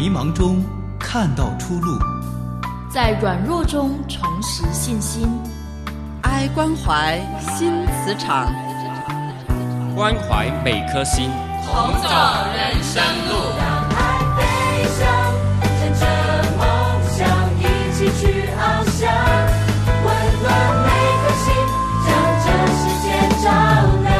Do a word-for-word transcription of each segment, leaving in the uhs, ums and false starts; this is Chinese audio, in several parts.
迷茫中看到出路， 在软弱中重拾信心。 爱关怀新磁场， 关怀每颗心， 同走人生路。 让爱飞翔，乘着梦想一起去翱翔，温暖每颗心，将这世界照亮。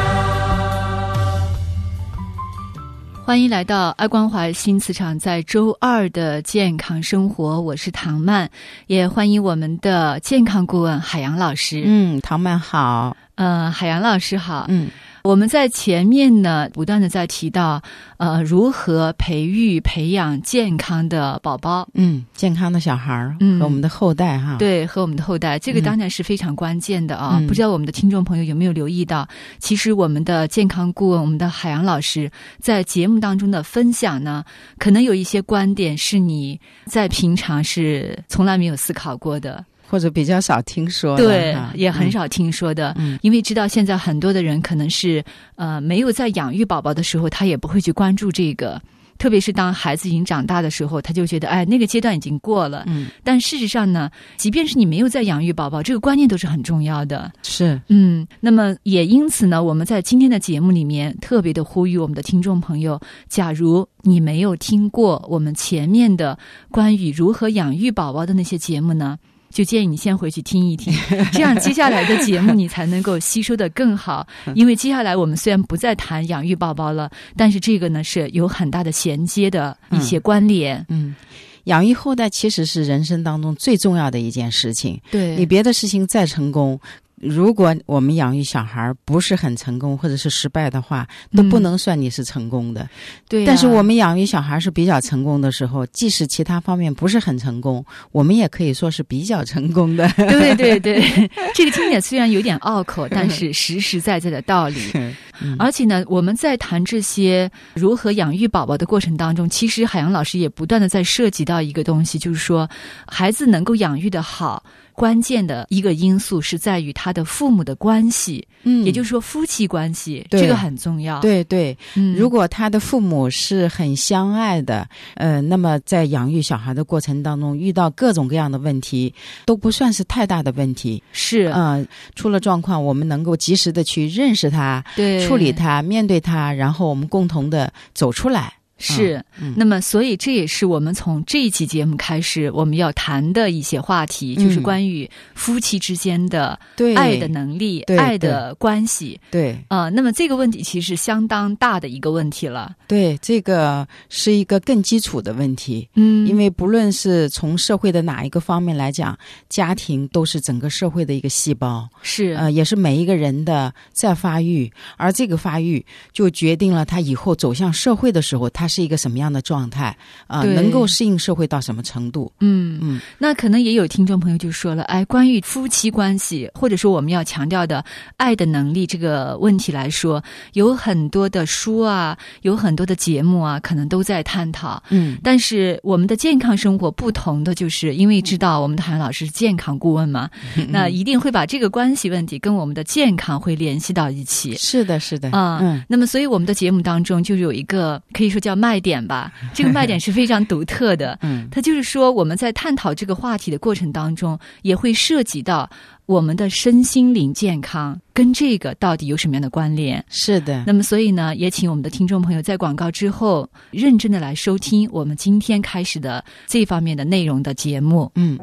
欢迎来到爱关怀新磁场，在周二的健康生活，我是唐曼，也欢迎我们的健康顾问海洋老师。 嗯，唐曼好。 呃，海洋老师好。 嗯。 我们在前面呢，不断的在提到，呃，如何培育、培养健康的宝宝， 嗯，健康的小孩，嗯，和我们的后代哈， 对，和我们的后代，这个当然是非常关键的啊。嗯、不知道我们的听众朋友有没有留意到，其实我们的健康顾问，我们的海洋老师在节目当中的分享呢，可能有一些观点是你在平常是从来没有思考过的。 或者比较少听说的， 对，也很少听说的。 嗯， 因为知道现在很多的人可能是呃没有在养育宝宝的时候，他也不会去关注这个。特别是当孩子已经长大的时候，他就觉得哎，那个阶段已经过了。 嗯， 但事实上呢，即便是你没有在养育宝宝，这个观念都是很重要的。 是， 嗯，那么也因此呢，我们在今天的节目里面特别的呼吁我们的听众朋友，假如你没有听过我们前面的关于如何养育宝宝的那些节目呢，就建议你先回去听一听，这样接下来的节目你才能够吸收得更好。因为接下来我们虽然不再谈养育宝宝了，但是这个呢是有很大的衔接的一些关联。 嗯，嗯养育后代其实是人生当中最重要的一件事情。 对， 你别的事情再成功，如果我们养育小孩不是很成功或者是失败的话，都不能算你是成功的。嗯、 对、啊， 但是我们养育小孩是比较成功的时候，即使其他方面不是很成功，我们也可以说是比较成功的。 对对对，这个听起来虽然有点拗口，但是实实在在的道理。嗯、而且呢，我们在谈这些如何养育宝宝的过程当中，其实海洋老师也不断的在涉及到一个东西，就是说孩子能够养育的好，关键的一个因素是在于他的父母的关系，嗯，也就是说夫妻关系，这个很重要。 对对， 嗯， 如果他的父母是很相爱的，呃，那么在养育小孩的过程当中，遇到各种各样的问题，都不算是太大的问题。 是， 呃，出了状况，我们能够及时的去认识他， 对， 处理他，面对他，然后我们共同的走出来。 是、 嗯， 那么所以这也是我们从这一期节目开始我们要谈的一些话题，嗯、就是关于夫妻之间的爱的能力、爱的关系。 对， 啊、呃，那么这个问题其实是相当大的一个问题了。 对，这个是一个更基础的问题。 嗯， 因为不论是从社会的哪一个方面来讲，家庭都是整个社会的一个细胞， 是呃，也是每一个人的在发育，而这个发育就决定了他以后走向社会的时候，他是一个什么样的状态啊、呃？能够适应社会到什么程度？ 嗯嗯，那可能也有听众朋友就说了，哎，关于夫妻关系，或者说我们要强调的爱的能力这个问题来说，有很多的书啊，有很多的节目啊，可能都在探讨。 嗯， 但是我们的健康生活不同的，就是因为知道我们的海洋老师是健康顾问嘛，嗯、那一定会把这个关系问题跟我们的健康会联系到一起。 是的，是的， 啊、嗯，那么所以我们的节目当中就有一个可以说叫卖点吧，这个卖点是非常独特的。 嗯， 它就是说我们在探讨这个话题的过程当中，也会涉及到我们的身心灵健康跟这个到底有什么样的关联。 是的， 那么所以呢，也请我们的听众朋友在广告之后认真的来收听我们今天开始的这方面的内容的节目。 嗯，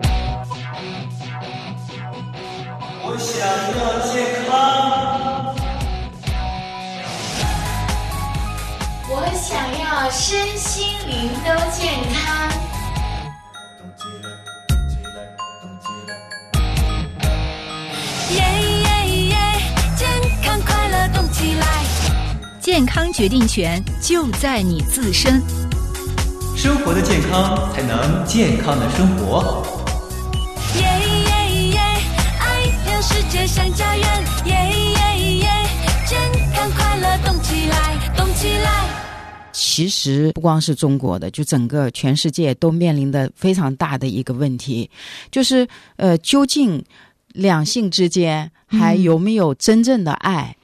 我想要健康， 我想要身心灵都健康。 耶耶耶！健康快乐动起来， 健康决定权就在你自身。 生活的健康才能健康的生活。 耶耶耶！爱让世界像家园。耶耶耶！健康快乐动起来，动起来。 其实不光是中国的，就整个全世界都面临的非常大的一个问题，就是呃，究竟两性之间还有没有真正的爱？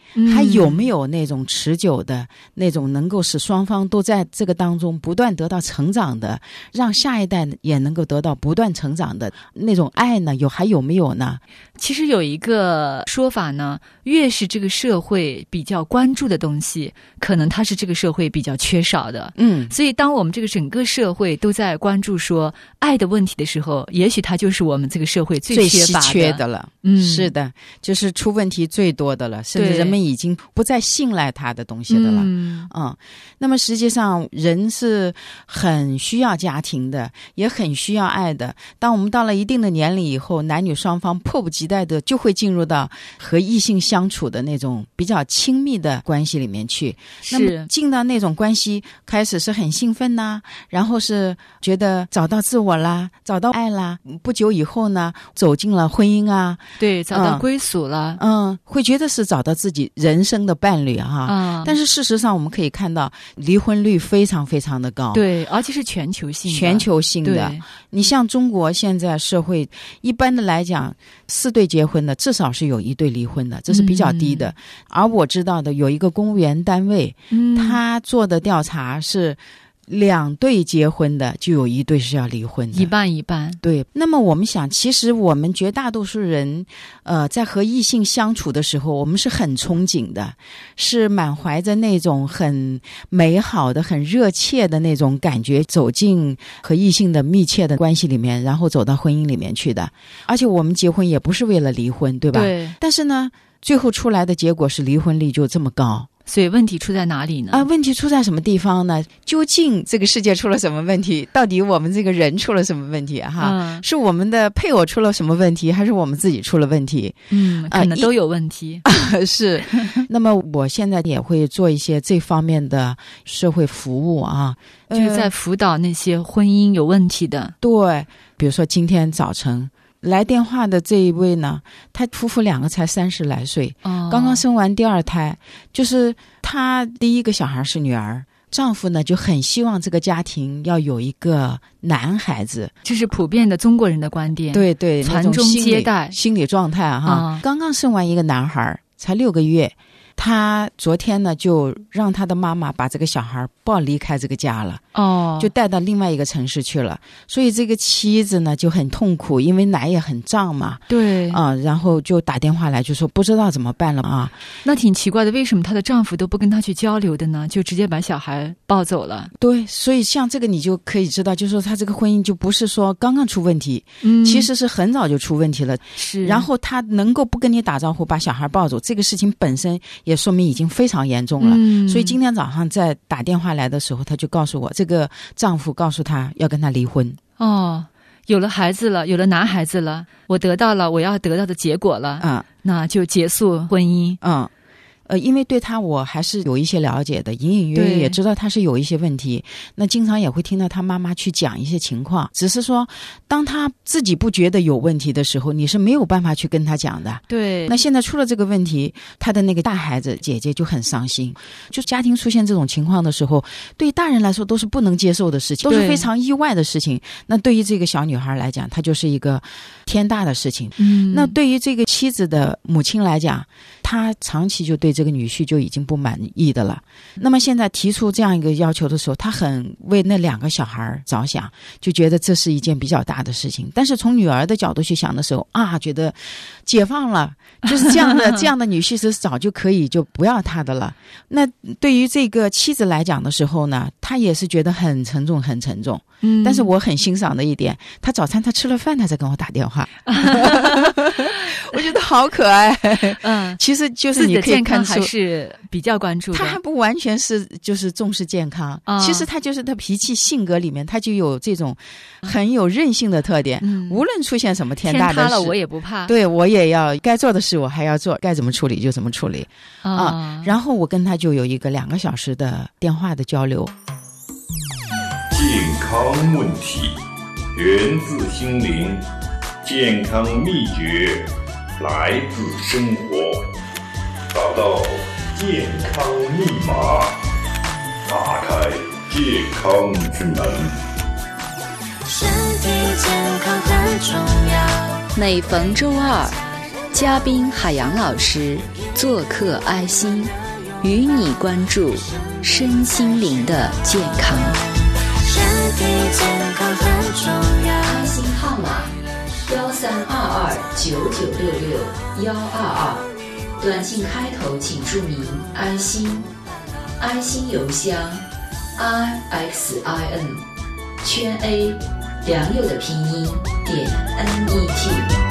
嗯、 还有没有那种持久的那种能够使双方都在这个当中不断得到成长的，让下一代也能够得到不断成长的那种爱呢？有还有没有呢？ 其实有一个说法呢，越是这个社会比较关注的东西，可能它是这个社会比较缺少的。 嗯， 所以当我们这个整个社会都在关注说爱的问题的时候，也许它就是我们这个社会最缺乏的。 最稀缺的了。 嗯， 是的，就是出问题最多的了，甚至人们已经不再信赖他的东西的了。 嗯嗯，那么实际上人是很需要家庭的，也很需要爱的。当我们到了一定的年龄以后，男女双方迫不及待的就会进入到和异性相处的那种比较亲密的关系里面去。那么进到那种关系，开始是很兴奋呐、啊，然后是觉得找到自我啦，找到爱啦。不久以后呢，走进了婚姻啊， 对，找到归属了。 嗯，嗯会觉得是找到自己人生的伴侣哈。 嗯， 但是事实上我们可以看到，离婚率非常非常的高。 对，而且是全球性的。 全球性的。你像中国现在社会，一般的来讲，四对结婚的至少是有一对离婚的，这是比较低的。嗯、而我知道的有一个公务员单位，嗯，他做的调查是两对结婚的就有一对是要离婚的， 一半一半。 对，那么我们想，其实我们绝大多数人呃，在和异性相处的时候，我们是很憧憬的，是满怀着那种很美好的很热切的那种感觉，走进和异性的密切的关系里面，然后走到婚姻里面去的。而且我们结婚也不是为了离婚，对吧？ 对。 但是呢，最后出来的结果是离婚率就这么高。 所以问题出在哪里呢？ 啊，问题出在什么地方呢？究竟这个世界出了什么问题？到底我们这个人出了什么问题？哈，嗯、是我们的配偶出了什么问题，还是我们自己出了问题？ 嗯，可能都有问题。 呃、是。那么我现在也会做一些这方面的社会服务啊， 就是在辅导那些婚姻有问题的。 对，比如说今天早晨来电话的这一位呢，他夫妇两个才三十来岁，哦，刚刚生完第二胎，就是他第一个小孩是女儿，丈夫呢就很希望这个家庭要有一个男孩子， 这是普遍的中国人的观点。 对对， 传宗接代心理状态哈，哦，刚刚生完一个男孩，才六个月。他昨天呢，就让他的妈妈把这个小孩抱离开这个家了， 哦， 就带到另外一个城市去了。所以这个妻子呢就很痛苦，因为奶也很胀嘛， 对啊，然后就打电话来，就说不知道怎么办了啊。 那挺奇怪的，为什么她的丈夫都不跟她去交流的呢？就直接把小孩抱走了。 对，所以像这个你就可以知道，就是说他这个婚姻就不是说刚刚出问题，嗯，其实是很早就出问题了。 是， 然后他能够不跟你打招呼，把小孩抱走，这个事情本身也说明已经非常严重了。嗯，所以今天早上在打电话来的时候，他就告诉我，这个丈夫告诉他要跟他离婚。 哦，有了孩子了，有了男孩子了，我得到了我要得到的结果了， 嗯， 那就结束婚姻。 嗯。呃，因为对他我还是有一些了解的，隐隐约约也知道他是有一些问题。那经常也会听到他妈妈去讲一些情况，只是说当他自己不觉得有问题的时候，你是没有办法去跟他讲的。 对。 那现在出了这个问题，他的那个大孩子姐姐就很伤心。就家庭出现这种情况的时候，对大人来说都是不能接受的事情，都是非常意外的事情。那对于这个小女孩来讲，她就是一个天大的事情。嗯。那对于这个妻子的母亲来讲，她长期就对这个女婿就已经不满意的了。那么现在提出这样一个要求的时候，他很为那两个小孩着想，就觉得这是一件比较大的事情。但是从女儿的角度去想的时候啊，觉得解放了，就是这样的这样的女婿是早就可以就不要他的了。那对于这个妻子来讲的时候呢，她也是觉得很沉重很沉重。嗯，但是我很欣赏的一点，他早餐他吃了饭，他才跟我打电话，我觉得好可爱。嗯，其实就是你可以看出还是比较关注的， 他还不完全是就是重视健康，哦，其实他就是他脾气性格里面他就有这种很有韧性的特点。嗯，无论出现什么天大的事， 天塌了我也不怕， 对，我也要该做的事我还要做，该怎么处理就怎么处理。哦，啊。然后我跟他就有一个两个小时的电话的交流。 健康问题源自心灵，健康秘诀来自生活，找到健康密码，打开健康之门。 身体健康很重要。 每逢周二，嘉宾海洋老师做客爱心，与你关注身心灵的健康。 身体健康很重要。 爱心号码幺三二二九九六六幺二二，短信开头请注明爱心，爱心邮箱 i x i n 圈 a 良友的拼音点 n e t。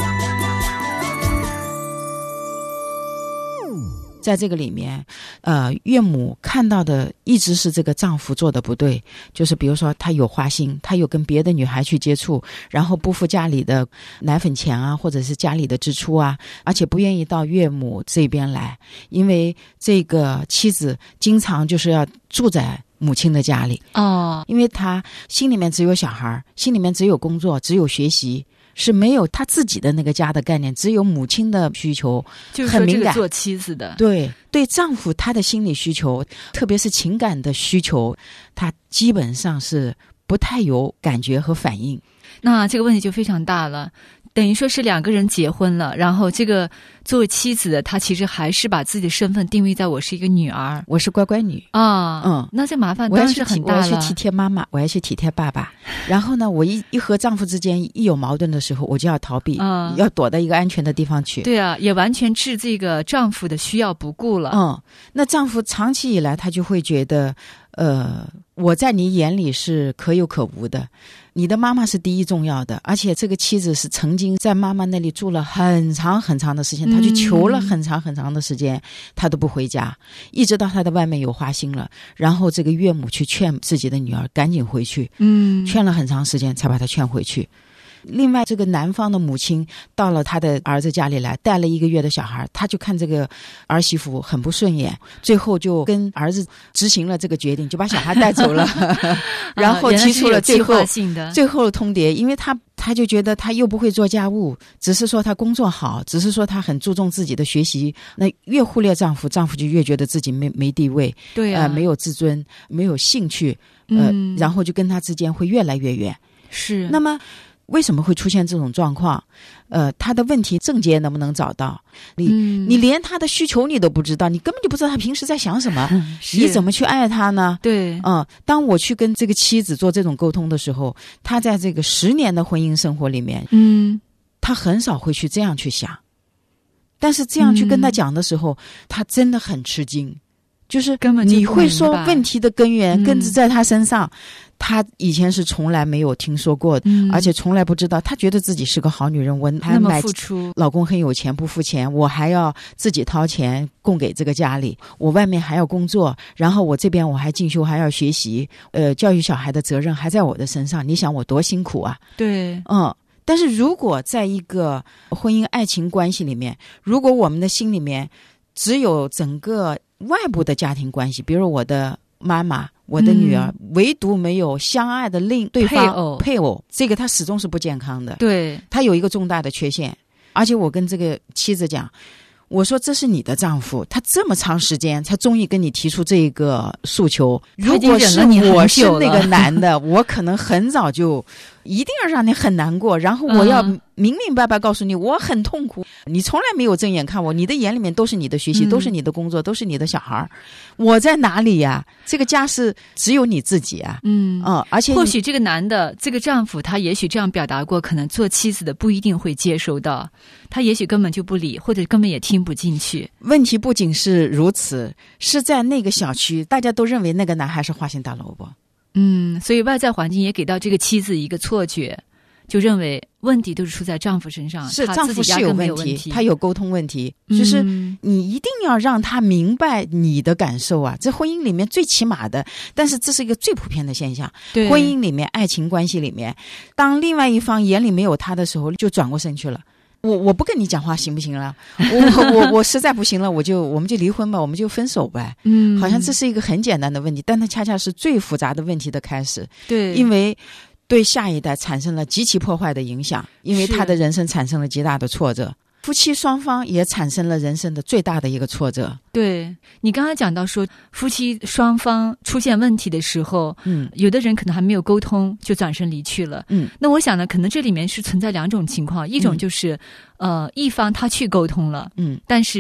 在这个里面，呃，岳母看到的一直是这个丈夫做的不对，就是比如说他有花心，他有跟别的女孩去接触，然后不付家里的奶粉钱啊，或者是家里的支出啊，而且不愿意到岳母这边来，因为这个妻子经常就是要住在母亲的家里哦， 因为他心里面只有小孩，心里面只有工作，只有学习，是没有他自己的那个家的概念，只有母亲的需求， 就是很敏感。 说这个做妻子的， 对对丈夫他的心理需求，特别是情感的需求，他基本上是不太有感觉和反应。 那这个问题就非常大了。等于说是两个人结婚了，然后这个作为妻子的她其实还是把自己的身份定位在我是一个女儿， 我是乖乖女啊， 嗯， 那这麻烦当然是很大了。 我要去体贴妈妈，我要去体贴爸爸。然后呢，我一一和丈夫之间一有矛盾的时候，我就要逃避， 嗯， 要躲到一个安全的地方去。 对啊，也完全置这个丈夫的需要不顾了。 嗯，那丈夫长期以来他就会觉得，呃，我在你眼里是可有可无的。你的妈妈是第一重要的，而且这个妻子是曾经在妈妈那里住了很长很长的时间，她去求了很长很长的时间，她都不回家，一直到她的外面有花心了，然后这个岳母去劝自己的女儿赶紧回去，嗯，劝了很长时间才把她劝回去。另外这个男方的母亲到了他的儿子家里来，带了一个月的小孩，他就看这个儿媳妇很不顺眼，最后就跟儿子执行了这个决定，就把小孩带走了然后提出了最后、 啊、 最后的通牒，因为他他就觉得他又不会做家务，只是说他工作好，只是说他很注重自己的学习，那越忽略丈夫，丈夫就越觉得自己没没地位， 对啊、 呃，没有自尊，没有兴趣，呃、嗯，然后就跟他之间会越来越远。 是， 那么为什么会出现这种状况？呃，他的问题症结能不能找到？你、嗯、你连他的需求你都不知道，你根本就不知道他平时在想什么，你怎么去爱他呢？ 对， 嗯，当我去跟这个妻子做这种沟通的时候，他在这个十年的婚姻生活里面，嗯，他很少会去这样去想，但是这样去跟他讲的时候，嗯、他真的很吃惊。就是根本你会说问题的根源根植在他身上，嗯、他以前是从来没有听说过的，嗯、而且从来不知道。他觉得自己是个好女人，我还买付出， 老公很有钱不付钱，我还要自己掏钱供给这个家里，我外面还要工作，然后我这边我还进修还要学习，呃，教育小孩的责任还在我的身上。你想我多辛苦啊？ 对， 嗯。但是如果在一个婚姻爱情关系里面，如果我们的心里面只有整个外部的家庭关系，比如我的妈妈我的女儿、嗯、唯独没有相爱的另对方配偶配偶，这个他始终是不健康的。 对， 他有一个重大的缺陷。而且我跟这个妻子讲，我说这是你的丈夫，他这么长时间才终于跟你提出这个诉求，如果是我是那个男的我可能很早就一定要让你很难过，然后我要明明白白告诉你、嗯、我很痛苦，你从来没有正眼看我，你的眼里面都是你的学习、嗯、都是你的工作，都是你的小孩，我在哪里呀？这个家是只有你自己啊。嗯嗯，而且或许这个男的这个丈夫他也许这样表达过，可能做妻子的不一定会接收到，他也许根本就不理，或者根本也听不进去。 问题不仅是如此，是在那个小区大家都认为那个男孩是花心大萝卜。 嗯，所以外在环境也给到这个妻子一个错觉，就认为问题都是出在丈夫身上， 是丈夫是有问题，他有沟通问题、 嗯、 就是你一定要让他明白你的感受啊，这婚姻里面最起码的，但是这是一个最普遍的现象。 对， 婚姻里面爱情关系里面，当另外一方眼里没有他的时候，就转过身去了。我我不跟你讲话行不行了？我我我实在不行了，我就我们就离婚吧，我们就分手呗。嗯，好像这是一个很简单的问题，但它恰恰是最复杂的问题的开始。 对， 因为对下一代产生了极其破坏的影响，因为他的人生产生了极大的挫折。夫妻双方也产生了人生的最大的一个挫折。 对，你刚刚讲到说夫妻双方出现问题的时候，嗯，有的人可能还没有沟通就转身离去了。嗯，那我想呢，可能这里面是存在两种情况，一种就是、嗯、呃一方他去沟通了，嗯，但是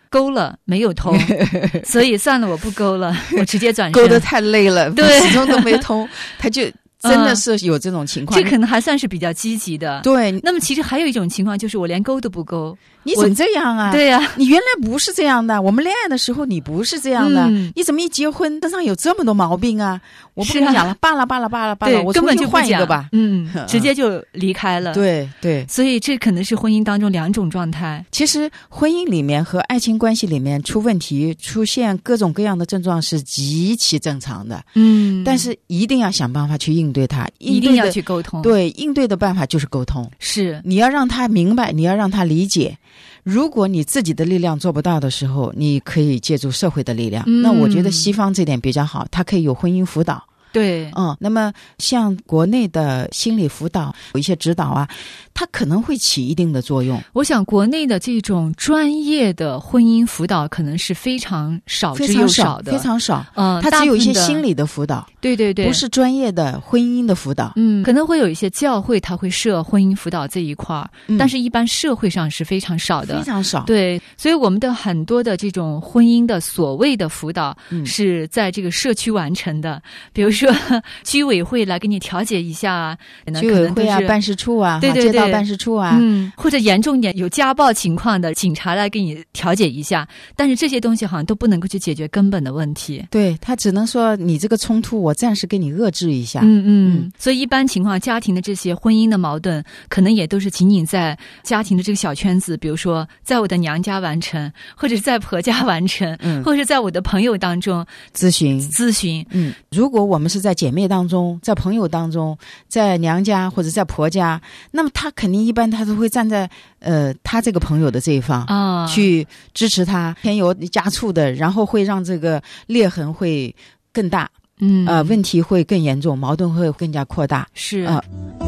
勾了没有通，所以算了，我不勾了，我直接转身。 勾得太累了， 对， 始终都没通，他就真的是有这种情况。 这可能还算是比较积极的。 对， 那么其实还有一种情况就是我连勾都不勾。 你怎么这样啊？ 对呀、啊， 你原来不是这样的，我们恋爱的时候你不是这样的， 嗯、 你怎么一结婚身上有这么多毛病啊？我不跟你讲了，罢了罢了罢了罢了，我根本就换一个吧， 嗯，直接就离开了。 对对， 所以这可能是婚姻当中两种状态。 其实婚姻里面和爱情关系里面出问题、出现各种各样的症状是极其正常的， 嗯， 但是一定要想办法去应对它， 一定要去沟通。 对，应对的办法就是沟通， 是你要让他明白，你要让他理解。如果你自己的力量做不到的时候，你可以借助社会的力量。嗯、那我觉得西方这点比较好，它可以有婚姻辅导。 对， 嗯，那么像国内的心理辅导有一些指导啊，它可能会起一定的作用。 我想国内的这种专业的婚姻辅导可能是非常少之又少的， 非常少。 嗯， 它只有一些心理的辅导， 对对对， 不是专业的婚姻的辅导。 嗯，可能会有一些教会它会设婚姻辅导这一块儿、嗯，但是一般社会上是非常少的， 非常少。 对，所以我们的很多的这种婚姻的所谓的辅导是在这个社区完成的，比如说。说居委会来给你调解一下啊， 居委会啊，办事处啊， 对对对， 街道办事处啊， 嗯，或者严重一点有家暴情况的，警察来给你调解一下。但是这些东西好像都不能够去解决根本的问题。 对，他只能说你这个冲突，我暂时给你遏制一下。 嗯嗯。所以一般情况，家庭的这些婚姻的矛盾，可能也都是仅仅在家庭的这个小圈子，比如说在我的娘家完成，或者是在婆家完成，嗯，或者是在我的朋友当中咨询咨询。 嗯，如果我们是在姐妹当中，在朋友当中，在娘家或者在婆家，那么他肯定一般他都会站在呃他这个朋友的这一方啊， 去支持他，添油加醋的，然后会让这个裂痕会更大， 嗯， 呃，问题会更严重，矛盾会更加扩大， 是啊。呃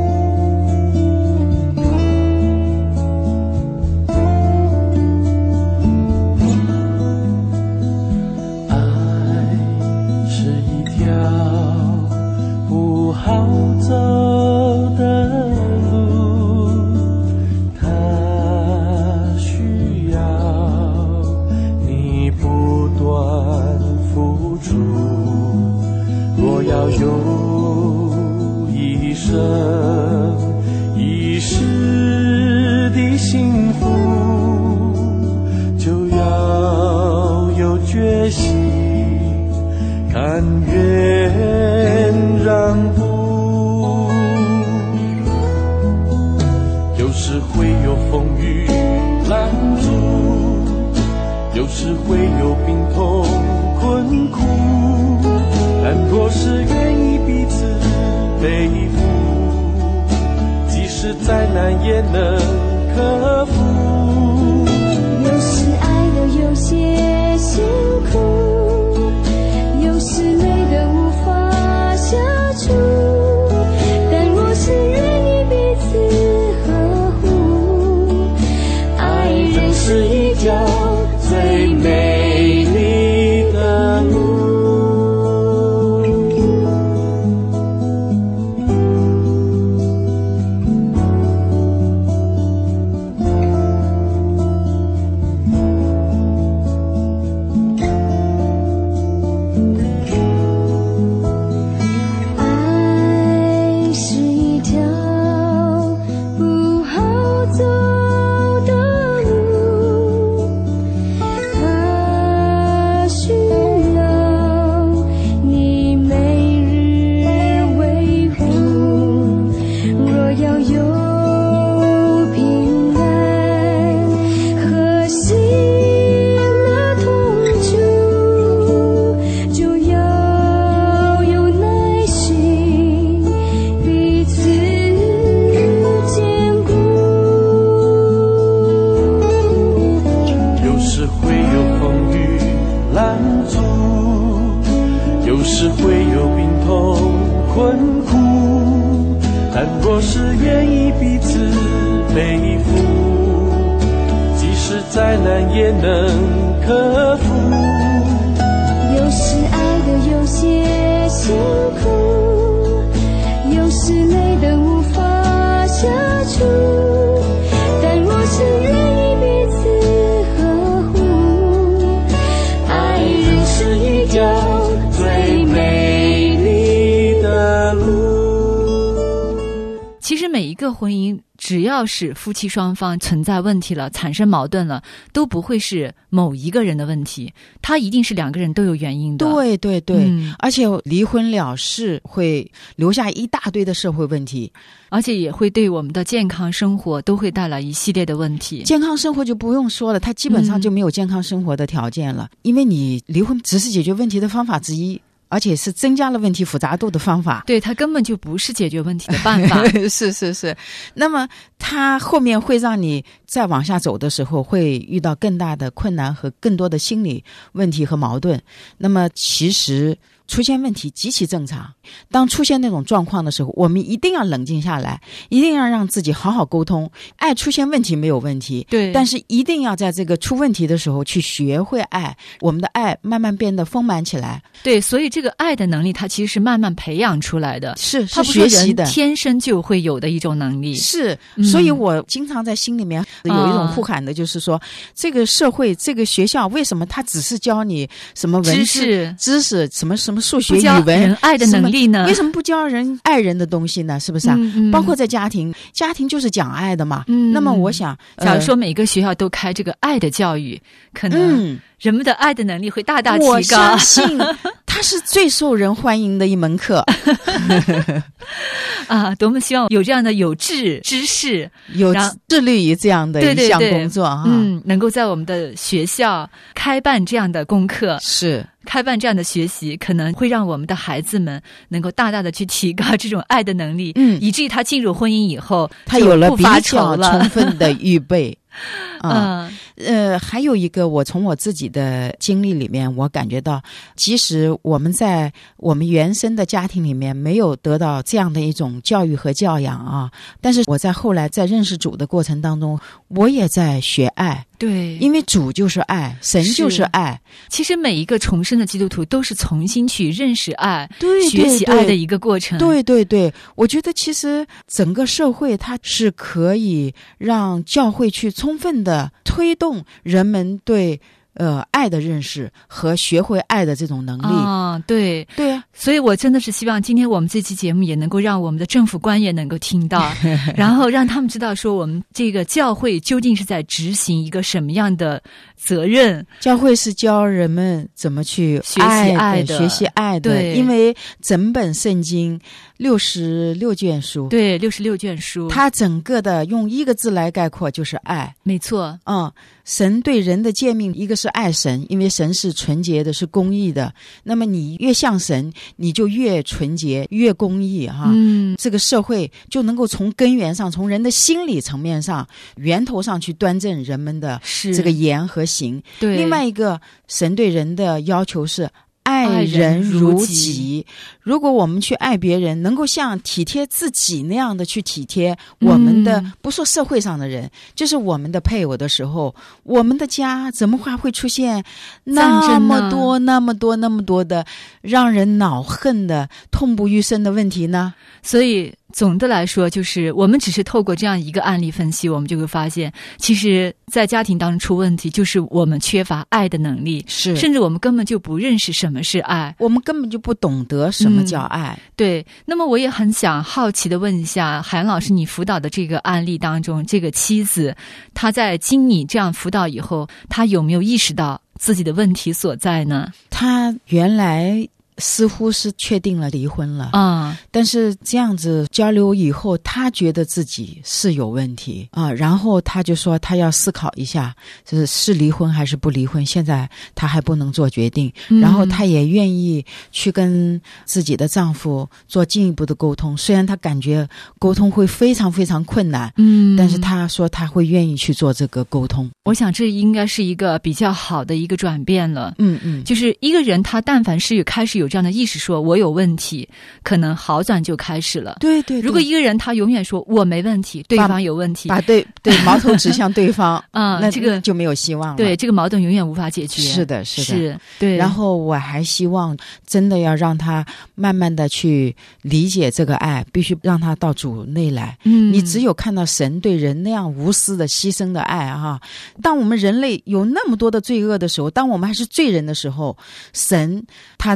好走的路，它需要你不断付出。若要有一生一世的幸福，就要有决心，甘愿让步。有时会有风雨拦阻，有时会有病痛困苦，但若是愿意彼此背负，即使再难也能克服。 有时爱的有些辛苦，有时累得无法下厨，但若是愿意彼此呵护，爱人是一条最美丽的路。但若是愿意彼此呵护， 个婚姻只要是夫妻双方存在问题了，产生矛盾了，都不会是某一个人的问题，它一定是两个人都有原因的。 对对对、 嗯、 而且离婚了事会留下一大堆的社会问题， 而且也会对我们的健康生活都会带来一系列的问题。 健康生活就不用说了，他基本上就没有健康生活的条件了、嗯、因为你离婚只是解决问题的方法之一，而且是增加了问题复杂度的方法。 对，它根本就不是解决问题的办法。 是是是，那么它后面会让你再往下走的时候会遇到更大的困难和更多的心理问题和矛盾。那么其实出现问题极其正常，当出现那种状况的时候，我们一定要冷静下来，一定要让自己好好沟通。爱出现问题没有问题， 对， 但是一定要在这个出问题的时候去学会爱，我们的爱慢慢变得丰满起来。 对，所以这个爱的能力它其实是慢慢培养出来的， 是是学习的， 天生就会有的一种能力。 是，所以我经常在心里面有一种呼喊的，就是说、嗯、这个社会这个学校为什么它只是教你什么文字知识知识什么什么数学语文人爱的能力呢？ 为什么不教人爱人的东西呢？是不是啊、 嗯嗯、 包括在家庭，家庭就是讲爱的嘛、 嗯、 那么我想、 呃、假如说每个学校都开这个爱的教育，可能人们的爱的能力会大大提高。 我相信它是最受人欢迎的一门课。 啊，多么希望有这样的有志之士， 有致力于这样的一项工作啊， 嗯，能够在我们的学校开办这样的功课， 是开办这样的学习，可能会让我们的孩子们能够大大的去提高这种爱的能力， 嗯， 以至于他进入婚姻以后， 他有了比较充分的预备。啊，呃，还有一个，我从我自己的经历里面，我感觉到，即使我们在我们原生的家庭里面没有得到这样的一种教育和教养啊，但是我在后来在认识主的过程当中，我也在学爱。 对， 因为主就是爱，神就是爱。 其实每一个重生的基督徒都是重新去认识爱， 对对对， 学习爱的一个过程。 对对对，我觉得其实整个社会它是可以让教会去充分的推动人们对呃爱的认识和学会爱的这种能力啊，对对啊， 所以我真的是希望今天我们这期节目也能够让我们的政府官员能够听到，然后让他们知道说我们这个教会究竟是在执行一个什么样的责任。 教会是教人们怎么去学习爱的， 学习爱的， 对， 因为整本圣经六十六卷书， 对，六十六卷书， 它整个的用一个字来概括就是爱。 没错， 嗯，神对人的诫命，一个是爱神，因为神是纯洁的，是公义的。那么你越像神，你就越纯洁，越公义哈。 嗯， 这个社会就能够从根源上，从人的心理层面上，源头上去端正人们的这个言和行。 对， 另外一个，神对人的要求是爱人如己。如果我们去爱别人，能够像体贴自己那样的去体贴我们的、嗯、不说社会上的人，就是我们的配偶的时候，我们的家怎么还会出现那么多那么多那么多的让人恼恨的痛不欲生的问题呢？ 所以总的来说，就是我们只是透过这样一个案例分析，我们就会发现，其实在家庭当中出问题，就是我们缺乏爱的能力， 是， 甚至我们根本就不认识什么是爱， 我们根本就不懂得什么叫爱。 嗯、对。那么我也很想好奇的问一下海洋老师，你辅导的这个案例当中，这个妻子她在经你这样辅导以后，她有没有意识到自己的问题所在呢？ 她原来似乎是确定了离婚了啊、嗯， 但是这样子交流以后，他觉得自己是有问题啊，然后他就说他要思考一下，就是是离婚还是不离婚，现在他还不能做决定、嗯、然后他也愿意去跟自己的丈夫做进一步的沟通，虽然他感觉沟通会非常非常困难， 嗯， 但是他说他会愿意去做这个沟通。 我想这应该是一个比较好的一个转变了。 嗯嗯， 就是一个人他但凡是有开始有这样的意识，说我有问题，可能好转就开始了。 对 对, 对， 如果一个人他永远说我没问题，对方有问题， 把对对矛头指向对方啊、嗯， 那这个就没有希望了。 对，这个矛盾永远无法解决。 是的，是的， 是。对。 然后我还希望真的要让他慢慢的去理解这个爱，必须让他到主内来。 嗯， 你只有看到神对人那样无私的牺牲的爱啊，当我们人类有那么多的罪恶的时候，当我们还是罪人的时候，神他的儿子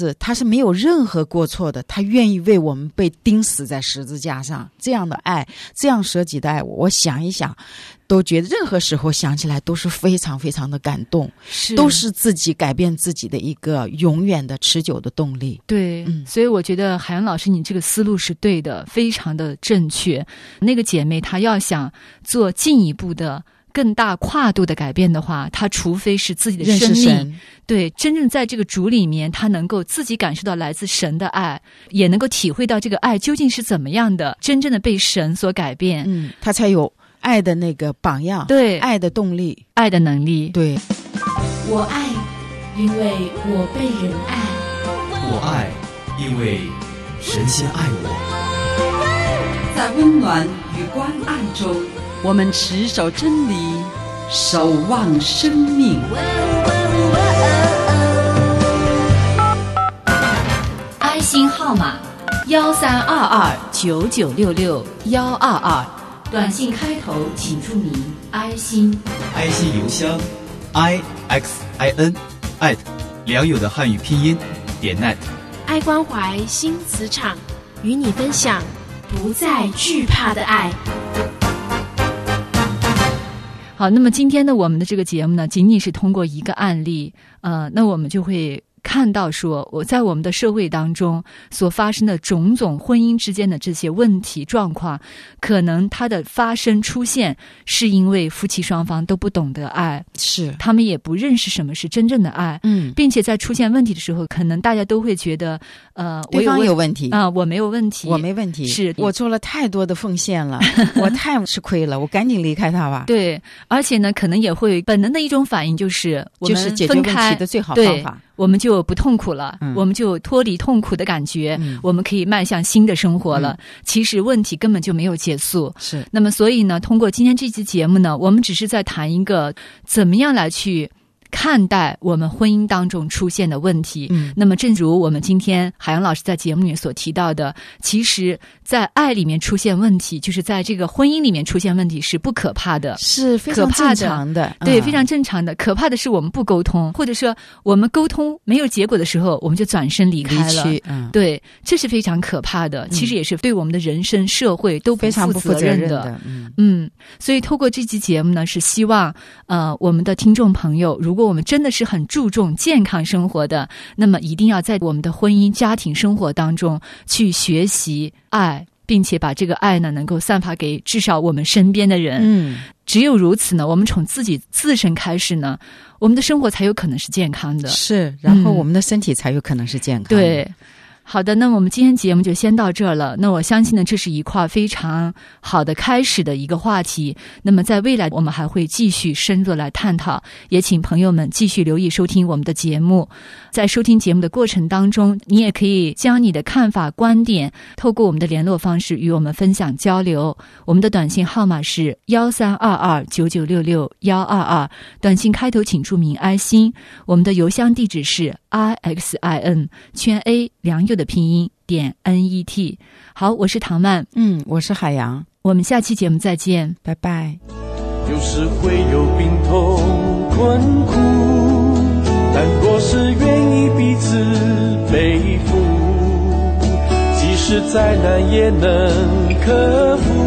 子他是没有任何过错的，他愿意为我们被钉死在十字架上，这样的爱，这样舍己的爱，我想一想都觉得任何时候想起来都是非常非常的感动， 是都是自己改变自己的一个永远的持久的动力。 对、 嗯、 所以我觉得海洋老师你这个思路是对的，非常的正确。那个姐妹她要想做进一步的更大跨度的改变的话，她除非是自己的生命，对，真正在这个主里面，她能够自己感受到来自神的爱，也能够体会到这个爱究竟是怎么样的，真正的被神所改变， 嗯，她才有爱的那个榜样， 对， 爱的动力， 爱的能力。 对， 我爱，因为我被人爱。 我爱，因为神先爱我。 在温暖与关爱中，我们持守真理，守望生命。 爱心号码幺三二二九九六六幺二二，短信开头请注明爱心。 爱心邮箱 i x i n at 良友的汉语拼音点 net。 爱关怀新磁场，与你分享不再惧怕的爱。 好，那么今天的我们的这个节目呢，仅仅是通过一个案例，呃，那我们就会看到说，我在我们的社会当中所发生的种种婚姻之间的这些问题状况，可能它的发生出现是因为夫妻双方都不懂得爱， 是他们也不认识什么是真正的爱， 嗯， 并且在出现问题的时候，可能大家都会觉得，呃， 对方我有有问题啊、呃，我没有问题， 我没问题， 是我做了太多的奉献了，我太吃亏了，我赶紧离开他吧。 对，而且呢，可能也会本能的一种反应就是我们就是解决问题的最好方法。 我们就不痛苦了、嗯、我们就脱离痛苦的感觉、嗯、我们可以迈向新的生活了、嗯、其实问题根本就没有结束。 是， 那么所以呢，通过今天这期节目呢，我们只是在谈一个怎么样来去看待我们婚姻当中出现的问题、嗯、那么正如我们今天海洋老师在节目里面所提到的，其实在爱里面出现问题，就是在这个婚姻里面出现问题是不可怕的， 是非常正常的， 的对、嗯、非常正常的。可怕的是我们不沟通，或者说我们沟通没有结果的时候，我们就转身离开了， 离去、嗯、 对，这是非常可怕的、嗯、其实也是对我们的人生社会都不负责任的， 非常不负责任的。嗯, 嗯所以透过这期节目呢，是希望呃我们的听众朋友，如果我们真的是很注重健康生活的，那么一定要在我们的婚姻家庭生活当中去学习爱，并且把这个爱呢能够散发给至少我们身边的人。 嗯， 只有如此呢，我们从自己自身开始呢，我们的生活才有可能是健康的， 是，然后我们的身体才有可能是健康的、嗯、 对。好的，那么我们今天节目就先到这儿了。那我相信呢，这是一块非常好的开始的一个话题。那么在未来我们还会继续深入的来探讨，也请朋友们继续留意收听我们的节目。在收听节目的过程当中，你也可以将你的看法观点透过我们的联络方式与我们分享交流。我们的短信号码是幺三二二九九六六幺二二，短信开头请注明爱心。我们的邮箱地址是 i x i n 圈 a 良友的拼音点 n e t。 好，我是唐曼， 嗯，我是海洋， 我们下期节目再见， 拜拜。 有时会有病痛困苦，但若是愿意彼此背负，即使再难也能克服。